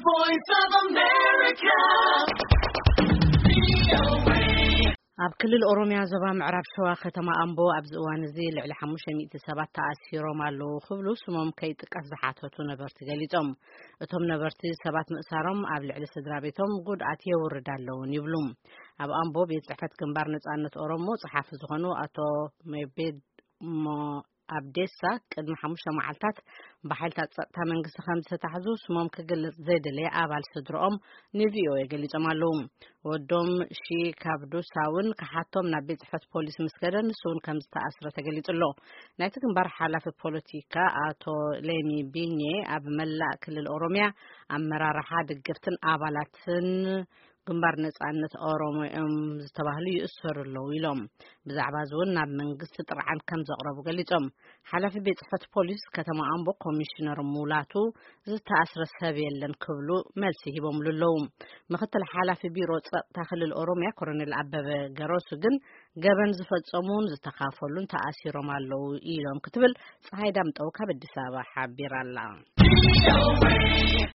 voice of America. ኣብ ክልል ኦሮሚያ ዞባ ምዕራብ ሸዋ ከተማ ኣምቦ ኣብ ዝእዋን እዚ ልዕሊ 500 ሰባት ተኣሲሮም ኣለዉ ክብሉ ስሞም ከይጥቀስ ዝሓተቱ ነበርቲ ገሊጾም እቶም ነበርቲ ሰባት ምእሳሮም ኣብ ልዕሊ ስድራ ቤቶም ጉድኣት የውርድ ኣለውን ይብሉ ኣብ ኣምቦ ቤት ጽሕፈት ግንባር ነጻነት ኦሮሞ ጸሓፊ ዝኾኑ ኣቶ ሜቤድ ኣብዴሳ ቅድሚ 5 መዓልታት በሓይልታት ጸጥታ መንግስቲ ከም ዝተታሕዙ ስሞም ክግለጽ ዘይደለየ ኣባል ስድሮኦም ንቪኦኤ ገሊጾም ኣለዉ ወዶም ካብዱሳውን ከሓቶም ናብ ቤት ጽሕፈት ፖሊስ ምስከደ ንሱን ከም ዝተኣስረ ተገሊጹሎ ናይቲ ግንባር ሓላፊ ፖለቲካ ኣቶ ሌሚ ቢኜ ኣብ መላእ ክልል ኦሮሚያ ኣመራርሓ ድግርትን ኣባላትን ግንባር ነጻነት ኦሮሞ ዝተባህሉ ይእሰሩ ኣለዉ ኢሎም ብዛዕባ ዝውን ናብ መንግስቲ ጥርዓን ከም ዘቕረቡ ገሊጾም ሓላፊ ቤት ጽሕፈት ፖሊስ ከተማ ኣምቦ ኮሚሽነር ሙላቱ ዝተኣስረ ሰብ የለን ክብሉ መልሲ ሂቦም ኣለዉ ምክትል ሓላፊ ቢሮ ጸጥታ ክልል ኦሮሚያ ኮሎኔል አበበ ገሮሱ ግን ገበን ዝፈጸሙን ዝተኻፈሉን ተኣሲሮም ኣለዉ ኢሎም ክትብል ፀሐይ ዳምጠው ካብ አዲስ አበባ ሓቢራላ